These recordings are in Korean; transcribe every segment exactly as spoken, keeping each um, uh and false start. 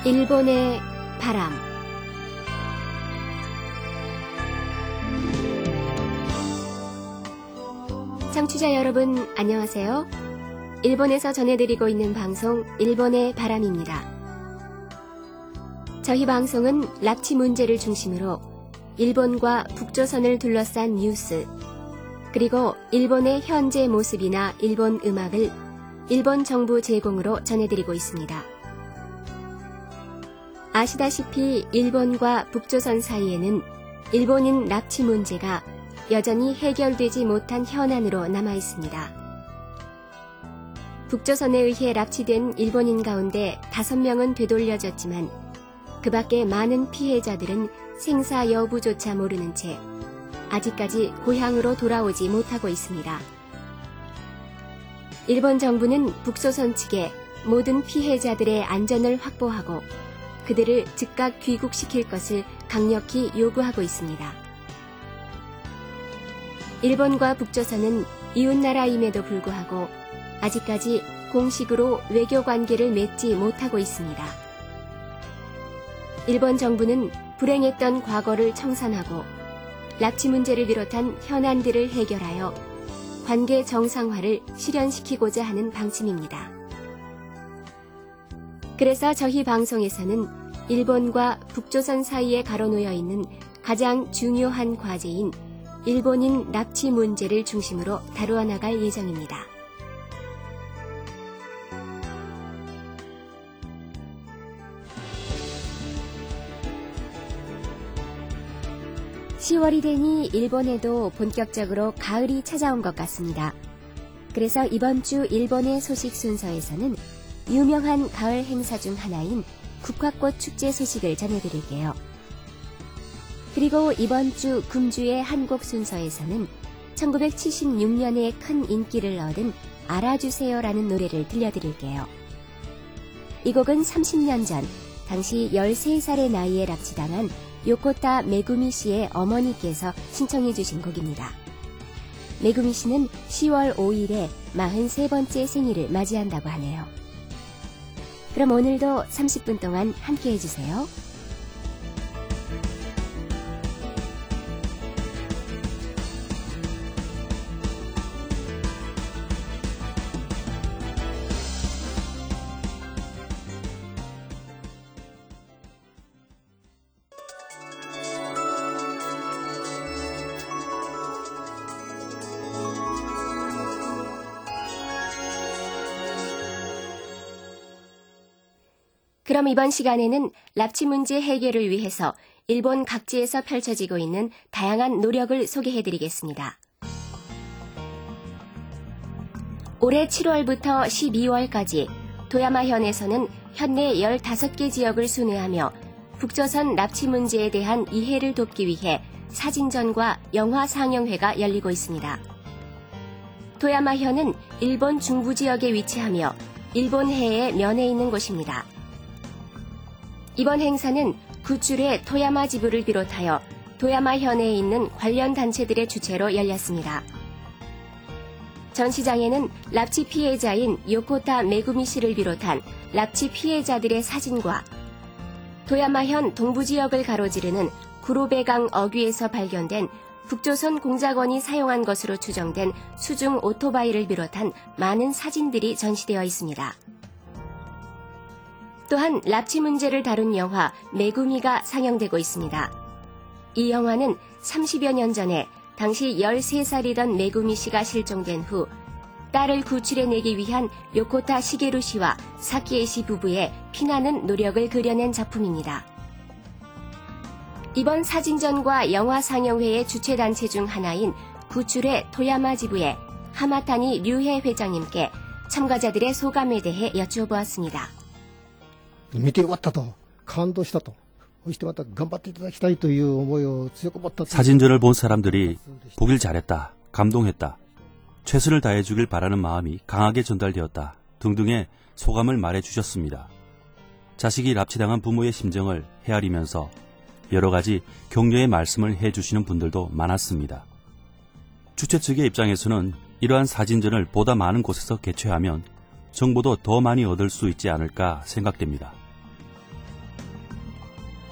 일본의 바람. 청취자 여러분, 안녕하세요. 일본에서 전해드리고 있는 방송 일본의 바람입니다. 저희 방송은 납치 문제를 중심으로 일본과 북조선을 둘러싼 뉴스, 그리고 일본의 현재 모습이나 일본 음악을 일본 정부 제공으로 전해드리고 있습니다. 아시다시피 일본과 북조선 사이에는 일본인 납치 문제가 여전히 해결되지 못한 현안으로 남아 있습니다. 북조선에 의해 납치된 일본인 가운데 다섯 명은 되돌려졌지만 그 밖에 많은 피해자들은 생사 여부조차 모르는 채 아직까지 고향으로 돌아오지 못하고 있습니다. 일본 정부는 북조선 측에 모든 피해자들의 안전을 확보하고 그들을 즉각 귀국시킬 것을 강력히 요구하고 있습니다. 일본과 북조선은 이웃나라임에도 불구하고 아직까지 공식으로 외교 관계를 맺지 못하고 있습니다. 일본 정부는 불행했던 과거를 청산하고 납치 문제를 비롯한 현안들을 해결하여 관계 정상화를 실현시키고자 하는 방침입니다. 그래서 저희 방송에서는 일본과 북조선 사이에 가로놓여 있는 가장 중요한 과제인 일본인 납치 문제를 중심으로 다루어 나갈 예정입니다. 시월이 되니 일본에도 본격적으로 가을이 찾아온 것 같습니다. 그래서 이번 주 일본의 소식 순서에서는 유명한 가을 행사 중 하나인 국화꽃 축제 소식을 전해드릴게요. 그리고 이번 주 금주의 한곡 순서에서는 천구백칠십육 년에 큰 인기를 얻은 알아주세요라는 노래를 들려드릴게요. 이 곡은 삼십 년 전 당시 열세 살의 나이에 납치당한 요코타 메구미 씨의 어머니께서 신청해 주신 곡입니다. 메구미 씨는 시월 오일에 마흔세 번째 생일을 맞이한다고 하네요. 그럼 오늘도 삼십 분 동안 함께 해주세요. 그럼 이번 시간에는 납치 문제 해결을 위해서 일본 각지에서 펼쳐지고 있는 다양한 노력을 소개해드리겠습니다. 올해 칠월부터 십이월까지 도야마현에서는 현내 열다섯 개 지역을 순회하며 북조선 납치 문제에 대한 이해를 돕기 위해 사진전과 영화 상영회가 열리고 있습니다. 도야마현은 일본 중부 지역에 위치하며 일본해에 면해 있는 곳입니다. 이번 행사는 구출의 토야마 지부를 비롯하여 도야마현에 있는 관련 단체들의 주최로 열렸습니다. 전시장에는 납치 피해자인 요코타 메구미 씨를 비롯한 납치 피해자들의 사진과 도야마현 동부 지역을 가로지르는 구로베강 어귀에서 발견된 북조선 공작원이 사용한 것으로 추정된 수중 오토바이를 비롯한 많은 사진들이 전시되어 있습니다. 또한 납치 문제를 다룬 영화 메구미가 상영되고 있습니다. 이 영화는 삼십여 년 전에 당시 열세 살이던 메구미 씨가 실종된 후 딸을 구출해내기 위한 요코타 시게루 씨와 사키에 씨 부부의 피나는 노력을 그려낸 작품입니다. 이번 사진전과 영화 상영회의 주최단체 중 하나인 구출의 토야마 지부의 하마타니 류해 회장님께 참가자들의 소감에 대해 여쭈어보았습니다. 見てよかったと感動したとそしてまた頑張っていただきたいという思いを強く持った 사진전을 본 사람들이 보길 잘했다, 감동했다, 최선을 다해주길 바라는 마음이 강하게 전달되었다 등등의 소감을 말해주셨습니다. 자식이 납치당한 부모의 심정을 헤아리면서 여러 가지 격려의 말씀을 해주시는 분들도 많았습니다. 주최 측의 입장에서는 이러한 사진전을 보다 많은 곳에서 개최하면 정보도 더 많이 얻을 수 있지 않을까 생각됩니다.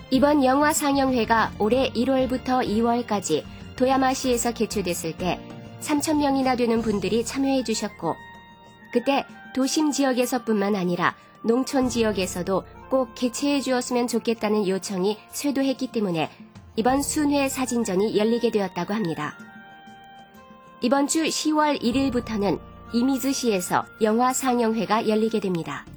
이번 영화 상영회가 올해 일월부터 이월까지 도야마시에서 개최됐을 때 삼천 명이나 되는 분들이 참여해 주셨고, 그때 도심 지역에서뿐만 아니라 농촌 지역에서도 꼭 개최해 주었으면 좋겠다는 요청이 쇄도했기 때문에 이번 순회 사진전이 열리게 되었다고 합니다. 이번 주 시월 일일부터는 이미즈시에서 영화 상영회가 열리게 됩니다.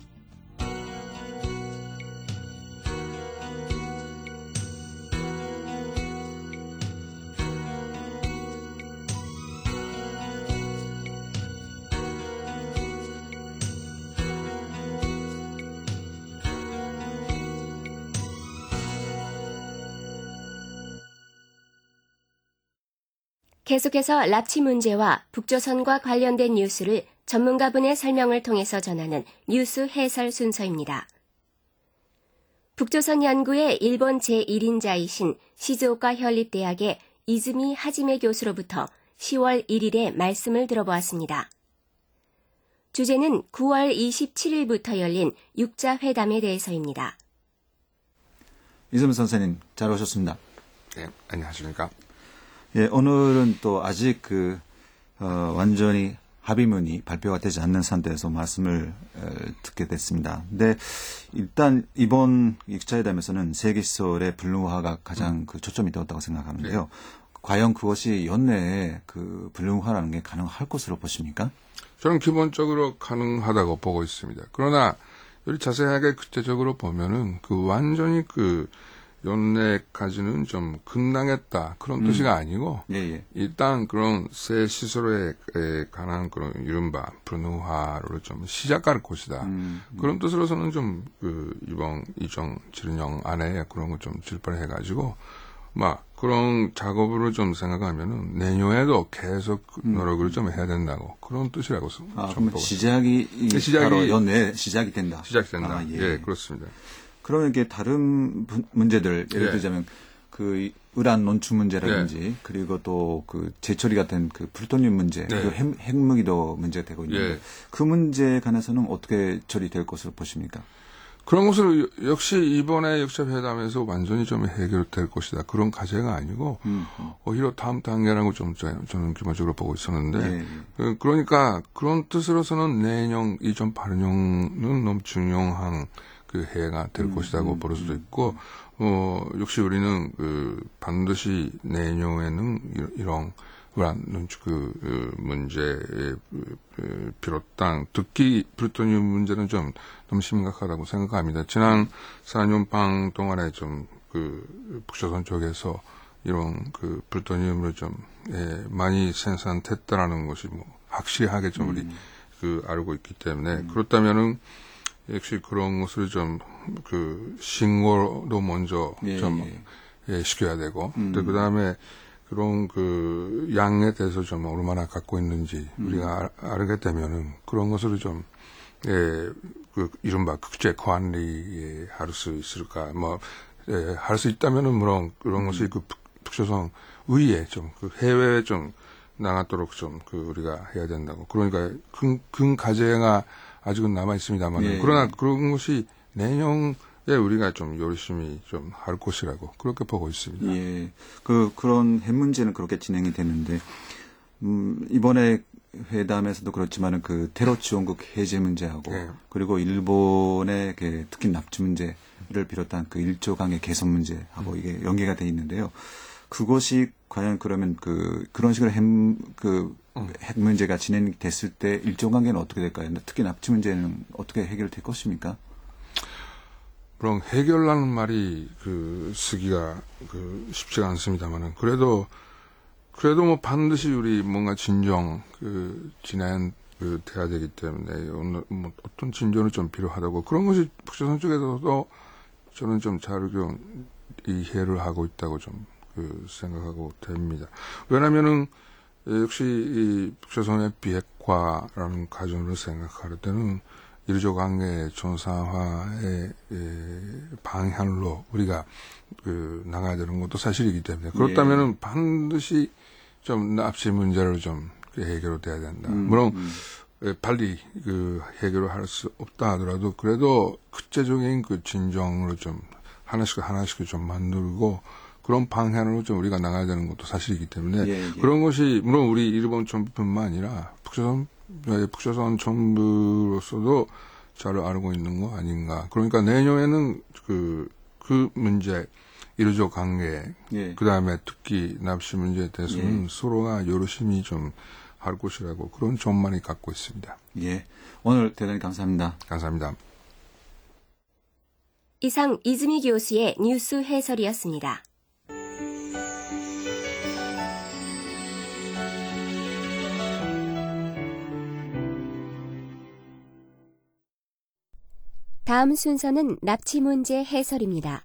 계속해서 납치 문제와 북조선과 관련된 뉴스를 전문가분의 설명을 통해서 전하는 뉴스 해설 순서입니다. 북조선 연구의 일본 제일 인자이신 시즈오카 현립대학의 이즈미 하지메 교수로부터 시월 일일에 말씀을 들어보았습니다. 주제는 구월 이십칠일부터 열린 육자 회담에 대해서입니다. 이즈미 선생님, 잘 오셨습니다. 네, 안녕하십니까. 예, 오늘은 또 아직 그, 어, 완전히 합의문이 발표가 되지 않는 상태에서 말씀을 어, 듣게 됐습니다. 근데 일단 이번 육자 회담에서는 세계 시설의 불능화가 가장 음. 그 초점이 되었다고 생각하는데요. 네. 과연 그것이 연내에 그 불능화라는 게 가능할 것으로 보십니까? 저는 기본적으로 가능하다고 보고 있습니다. 그러나 우리 자세하게 구체적으로 보면은 그 완전히 그 연내까지는 좀 급락했다 그런 음. 뜻이 아니고 예, 예. 일단 그런 새 시설에 관한 그런 이른바 불능화를 좀 시작할 것이다. 음, 음. 그런 뜻으로서는 좀 그 이번 이정 칠년 안에 그런 거 좀 질문해가지고 막 그런 작업을 좀 생각하면은 내년에도 계속 노력을 음. 좀 해야 된다고 그런 뜻이라고 아, 좀 보고 시작이 네, 시작이 바로 연내 시작이 된다. 시작된다. 아, 예. 예, 그렇습니다. 그러면 이게 다른 문제들 예를 예. 들자면 그 우란 논출 문제라든지 예. 그리고 또 그 재처리 같은 그 플루토늄 문제 예. 그리고 핵, 핵무기도 문제가 되고 있는데 예. 그 문제에 관해서는 어떻게 처리될 것으로 보십니까? 그런 것을 역시 이번에 역사회담에서 완전히 좀 해결될 것이다. 그런 과제가 아니고 음, 음. 오히려 다음 단계라는 걸 좀 저는 기본적으로 보고 있었는데 예. 그러니까 그런 뜻으로서는 내년 이천팔 년은 너무 중요한 그 해가 될 음, 것이라고 음, 볼 수도 있고, 어, 역시 우리는 그 반드시 내년에는 이런 우란 그, 그 문제에 비롯한 특히 플루토늄 문제는 좀 너무 심각하다고 생각합니다. 지난 사 년 반 동안에 좀 그 북조선 쪽에서 이런 그 플루토늄을 좀 예, 많이 생산됐다라는 것이 뭐 확실하게 좀 우리 음. 그 알고 있기 때문에 음. 그렇다면은 역시 그런 것을 좀, 그, 신고로 먼저 예, 좀, 예. 예, 시켜야 되고, 음. 그 다음에 그런 그, 양에 대해서 좀 얼마나 갖고 있는지 음. 우리가 알, 알게 되면은 그런 것을 좀, 예, 그, 이른바 국제 관리에 할 수 있을까, 뭐, 예, 할 수 있다면은 물론 그런 음. 것이 그 북조선 의회 좀, 그 해외에 좀 나가도록 좀 그 우리가 해야 된다고. 그러니까 큰, 큰 과제가 아직은 남아 있습니다만, 예. 그러나 그런 것이 내년에 우리가 좀 열심히 좀 할 것이라고 그렇게 보고 있습니다. 예, 그 그런 핵 문제는 그렇게 진행이 됐는데, 음, 이번에 회담에서도 그렇지만은 그 테러 지원국 해제 문제하고 예. 그리고 일본의 그 특히 납치 문제를 비롯한 그 일조 강의 개선 문제하고 음. 이게 연계가 돼 있는데요. 그것이 과연 그러면 그 그런 식으로 핵, 그 음. 핵 문제가 진행됐을 때 일종 관계는 어떻게 될까요? 특히 납치 문제는 어떻게 해결될 것입니까? 물론 해결하는 말이 그 쓰기가 그 쉽지가 않습니다만은 그래도 그래도 뭐 반드시 우리 뭔가 진정 그 진행 그 돼야 되기 때문에 오늘 뭐 어떤 진전이 좀 필요하다고 그런 것이 북조선 쪽에서도 저는 좀 잘 좀 이해를 하고 있다고 좀 그 생각하고 됩니다. 왜냐면은 역시 이 북조선의 비핵화라는 과정을 생각할 때는 일조 관계 정상화의 방향으로 우리가 그 나가야 되는 것도 사실이기 때문에 그렇다면은 예. 반드시 좀 납치 문제를 좀 해결돼야 된다. 음, 물론 음. 빨리 그 해결을 할 수 없다 하더라도 그래도 구체적인 그 진정으로 좀 하나씩 하나씩 좀 만들고 그런 방향으로 좀 우리가 나가야 되는 것도 사실이기 때문에 예, 예. 그런 것이 물론 우리 일본 정부뿐만 아니라 북조선 북조선 정부로서도 잘 알고 있는 거 아닌가. 그러니까 내년에는 그, 그 문제, 일조 관계, 예. 그 다음에 특히 납치 문제에 대해서는 예. 서로가 열심히 좀 할 것이라고 그런 전망이 갖고 있습니다. 예. 오늘 대단히 감사합니다. 감사합니다. 이상 이즈미 교수의 뉴스 해설이었습니다. 다음 순서는 납치 문제 해설입니다.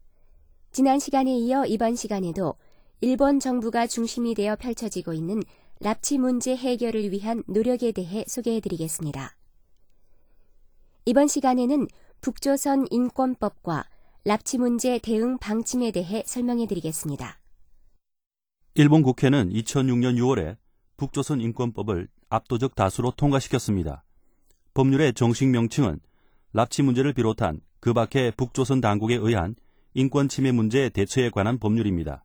지난 시간에 이어 이번 시간에도 일본 정부가 중심이 되어 펼쳐지고 있는 납치 문제 해결을 위한 노력에 대해 소개해드리겠습니다. 이번 시간에는 북조선 인권법과 납치 문제 대응 방침에 대해 설명해드리겠습니다. 일본 국회는 이천육 년 유월에 북조선 인권법을 압도적 다수로 통과시켰습니다. 법률의 정식 명칭은 납치 문제를 비롯한 그 밖의 북조선 당국에 의한 인권 침해 문제 대처에 관한 법률입니다.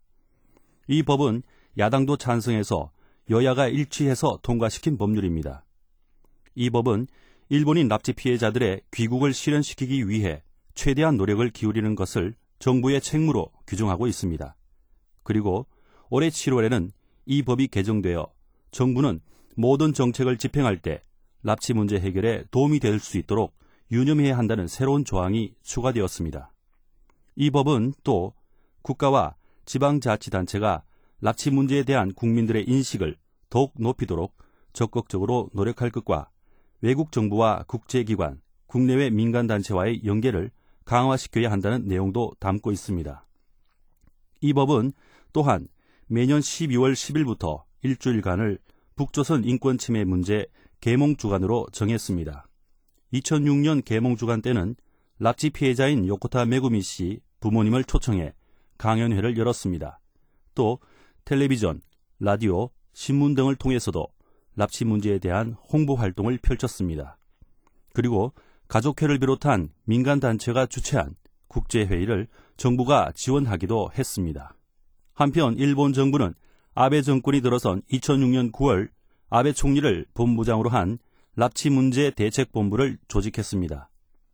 이 법은 야당도 찬성해서 여야가 일치해서 통과시킨 법률입니다. 이 법은 일본인 납치 피해자들의 귀국을 실현시키기 위해 최대한 노력을 기울이는 것을 정부의 책무로 규정하고 있습니다. 그리고 올해 칠월에는 이 법이 개정되어 정부는 모든 정책을 집행할 때 납치 문제 해결에 도움이 될 수 있도록 유념해야 한다는 새로운 조항이 추가되었습니다. 이 법은 또 국가와 지방자치단체가 납치 문제에 대한 국민들의 인식을 더욱 높이도록 적극적으로 노력할 것과 외국 정부와 국제기관, 국내외 민간단체와의 연계를 강화시켜야 한다는 내용도 담고 있습니다. 이 법은 또한 매년 십이월 십일부터 일주일간을 북조선 인권침해 문제 계몽주간으로 정했습니다. 이천육 년 계몽주간 때는 납치 피해자인 요코타 메구미 씨 부모님을 초청해 강연회를 열었습니다. 또 텔레비전, 라디오, 신문 등을 통해서도 납치 문제에 대한 홍보 활동을 펼쳤습니다. 그리고 가족회를 비롯한 민간단체가 주최한 국제회의를 정부가 지원하기도 했습니다. 한편 일본 정부는 아베 정권이 들어선 이천육 년 구월 아베 총리를 본부장으로 한 납치 문제 대책본부를 조직했습니다.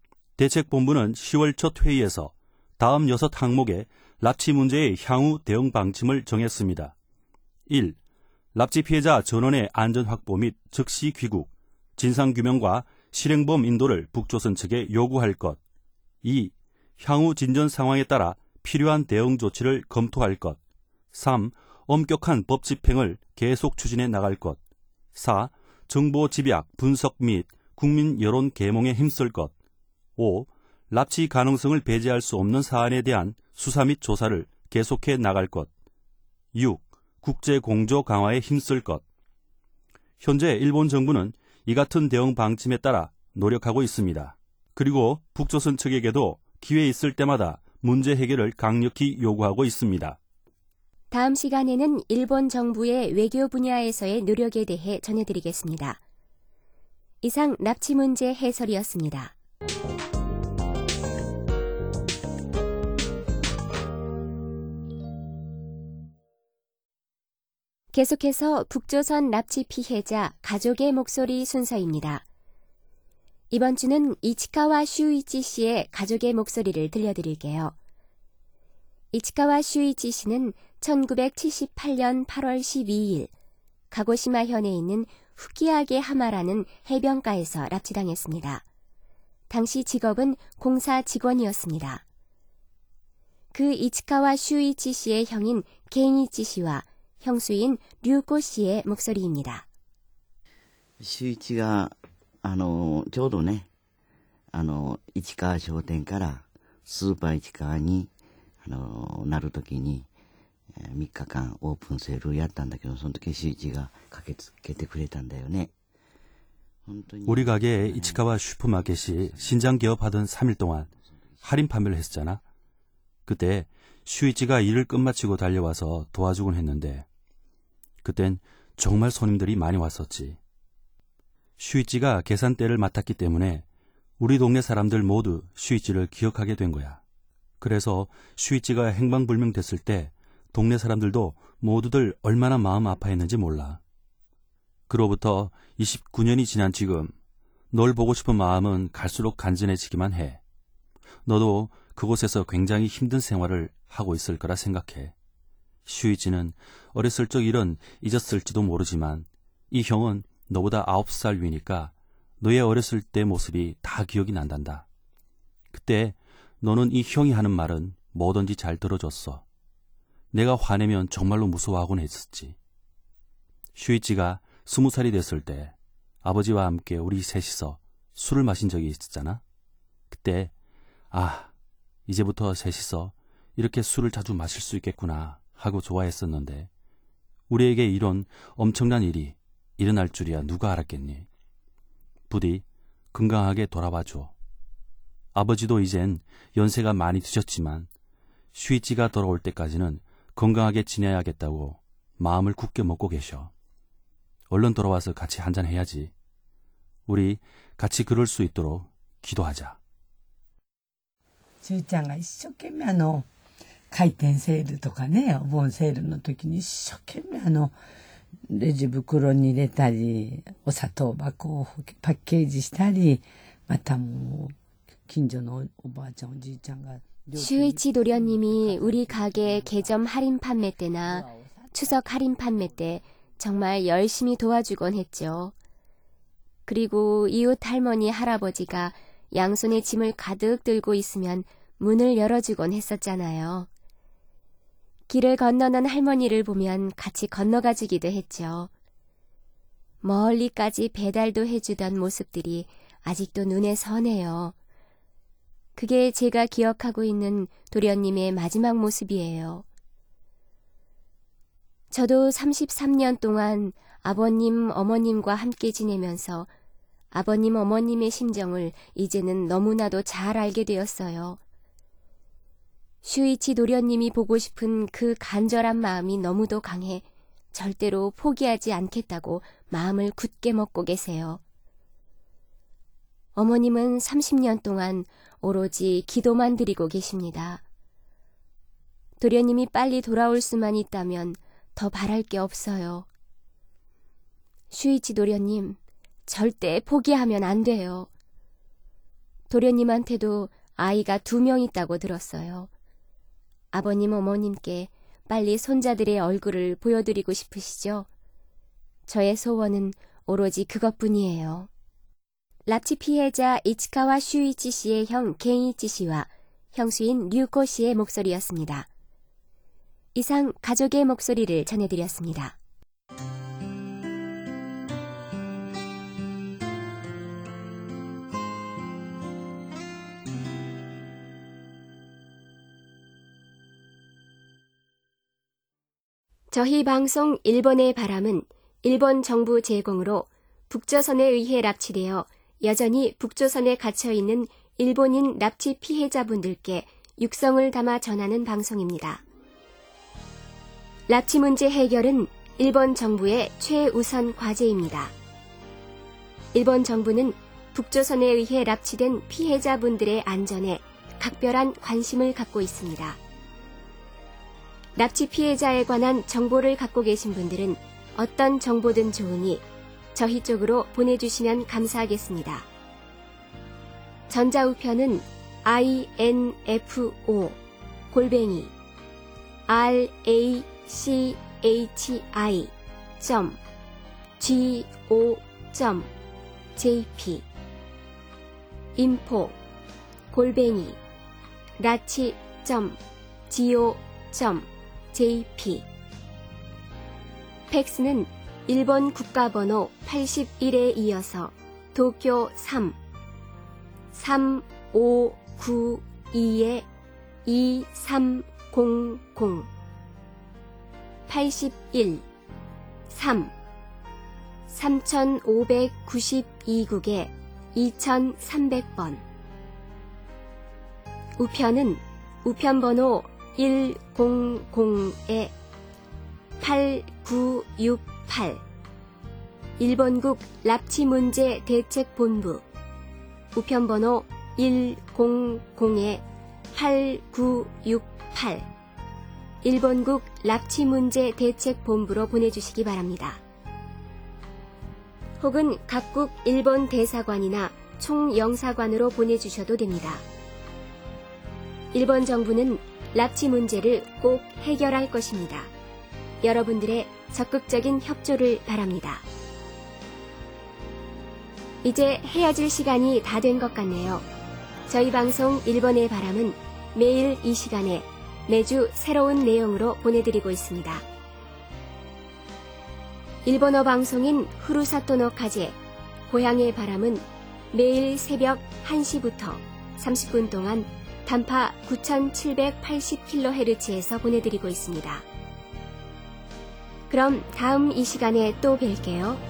대책본부는 시월 첫 회의에서 다음 여섯 항목의 납치 문제의 향후 대응 방침을 정했습니다. 일. 납치 피해자 전원의 안전 확보 및 즉시 귀국, 진상규명과 실행범 인도를 북조선 측에 요구할 것. 이. 향후 진전 상황에 따라 필요한 대응 조치를 검토할 것. 삼. 엄격한 법 집행을 계속 추진해 나갈 것. 사. 정보 집약, 분석 및 국민 여론 계몽에 힘쓸 것. 오. 납치 가능성을 배제할 수 없는 사안에 대한 수사 및 조사를 계속해 나갈 것. 육. 국제 공조 강화에 힘쓸 것. 현재 일본 정부는 이 같은 대응 방침에 따라 노력하고 있습니다. 그리고 북조선 측에게도 기회 있을 때마다 문제 해결을 강력히 요구하고 있습니다. 다음 시간에는 일본 정부의 외교 분야에서의 노력에 대해 전해드리겠습니다. 이상 납치 문제 해설이었습니다. 계속해서 북조선 납치 피해자 가족의 목소리 순서입니다. 이번 주는 이치카와 슈이치 씨의 가족의 목소리를 들려드릴게요. 이치카와 슈이치 씨는 천구백칠십팔 년 팔월 십이일 가고시마현에 있는 후키아게 하마라는 해변가에서 납치당했습니다. 당시 직업은 공사 직원이었습니다. 그 이치카와 슈이치 씨의 형인 겐이치 씨와 형수인 류코 씨의 목소리입니다. 周一があのちょうどねあの市川商店からスーパー市川にあのなる時にみっかかんオープンセールやったんだけど、その時周一が駆けつけてくれたんだよね。 우리 가게에 이치카와 슈퍼마켓이 신장 개업하던 삼 일 동안 할인 판매를 했었잖아. 그때 슈이치가 일을 끝마치고 달려와서 도와주곤 했는데 그땐 정말 손님들이 많이 왔었지. 슈이치가 계산대를 맡았기 때문에 우리 동네 사람들 모두 슈이치를 기억하게 된 거야. 그래서 슈이치가 행방불명됐을 때 동네 사람들도 모두들 얼마나 마음 아파했는지 몰라. 그로부터 이십구 년이 지난 지금 널 보고 싶은 마음은 갈수록 간절해지기만 해. 너도 그곳에서 굉장히 힘든 생활을 하고 있을 거라 생각해. 슈이치는 어렸을 적 일은 잊었을지도 모르지만 이 형은 너보다 아홉 살 위니까 너의 어렸을 때 모습이 다 기억이 난단다. 그때 너는 이 형이 하는 말은 뭐든지 잘 들어줬어. 내가 화내면 정말로 무서워하곤 했었지. 슈이치가 스무 살이 됐을 때 아버지와 함께 우리 셋이서 술을 마신 적이 있었잖아. 그때 아, 이제부터 셋이서 이렇게 술을 자주 마실 수 있겠구나 하고 좋아했었는데 우리에게 이런 엄청난 일이 일어날 줄이야 누가 알았겠니. 부디 건강하게 돌아와줘. 아버지도 이젠 연세가 많이 드셨지만 슈이치가 돌아올 때까지는 건강하게 지내야겠다고 마음을 굳게 먹고 계셔. 얼른 돌아와서 같이 한잔해야지. 우리 같이 그럴 수 있도록 기도하자. しゅうちゃんが一生懸命あの開店セールとかね、お盆セールの時に一生懸命あのレジ袋に入れたり、お砂糖箱をパッケージしたり、またもう近所のおばあちゃんおじいちゃんが 슈이치 도련님이 우리 가게 개점 할인 판매 때나 추석 할인 판매 때 정말 열심히 도와주곤 했죠. 그리고 이웃 할머니 할아버지가 양손에 짐을 가득 들고 있으면 문을 열어주곤 했었잖아요. 길을 건너는 할머니를 보면 같이 건너가 주기도 했죠. 멀리까지 배달도 해주던 모습들이 아직도 눈에 선해요. 그게 제가 기억하고 있는 도련님의 마지막 모습이에요. 저도 삼십삼 년 동안 아버님, 어머님과 함께 지내면서 아버님, 어머님의 심정을 이제는 너무나도 잘 알게 되었어요. 슈이치 도련님이 보고 싶은 그 간절한 마음이 너무도 강해 절대로 포기하지 않겠다고 마음을 굳게 먹고 계세요. 어머님은 삼십 년 동안 오로지 기도만 드리고 계십니다. 도련님이 빨리 돌아올 수만 있다면 더 바랄 게 없어요. 슈이치 도련님, 절대 포기하면 안 돼요. 도련님한테도 아이가 두 명 있다고 들었어요. 아버님, 어머님께 빨리 손자들의 얼굴을 보여드리고 싶으시죠? 저의 소원은 오로지 그것뿐이에요. 납치 피해자 이치카와 슈이치 씨의 형 겐이치 씨와 형수인 류코 씨의 목소리였습니다. 이상 가족의 목소리를 전해드렸습니다. 저희 방송 일본의 바람은 일본 정부 제공으로 북조선에 의해 납치되어 여전히 북조선에 갇혀있는 일본인 납치 피해자분들께 육성을 담아 전하는 방송입니다. 납치 문제 해결은 일본 정부의 최우선 과제입니다. 일본 정부는 북조선에 의해 납치된 피해자분들의 안전에 각별한 관심을 갖고 있습니다. 납치 피해자에 관한 정보를 갖고 계신 분들은 어떤 정보든 좋으니 저희 쪽으로 보내주시면 감사하겠습니다. 전자우편은 인포 골뱅이 라치 점 고 점 제이피 인포 골뱅이 라치 점 고 점 제이피 팩스는 일본 국가번호 팔십일에 이어서 도쿄 삼 삼오구이 이삼공공 팔십일 삼 삼천오백구십이 국에 이천삼백 번 우편은 우편번호 일공공에 팔구육팔 일본국 납치문제 대책본부 우편번호 일공공에 팔구육팔 일본국 납치문제 대책본부로 보내주시기 바랍니다. 혹은 각국 일본 대사관이나 총영사관으로 보내주셔도 됩니다. 일본 정부는 납치 문제를 꼭 해결할 것입니다. 여러분들의 적극적인 협조를 바랍니다. 이제 헤어질 시간이 다 된 것 같네요. 저희 방송 일본의 바람은 매일 이 시간에 매주 새로운 내용으로 보내드리고 있습니다. 일본어 방송인 후루사토노 카제, 고향의 바람은 매일 새벽 한 시부터 삼십 분 동안 단파 구천칠백팔십 킬로헤르츠에서 보내드리고 있습니다. 그럼 다음 이 시간에 또 뵐게요.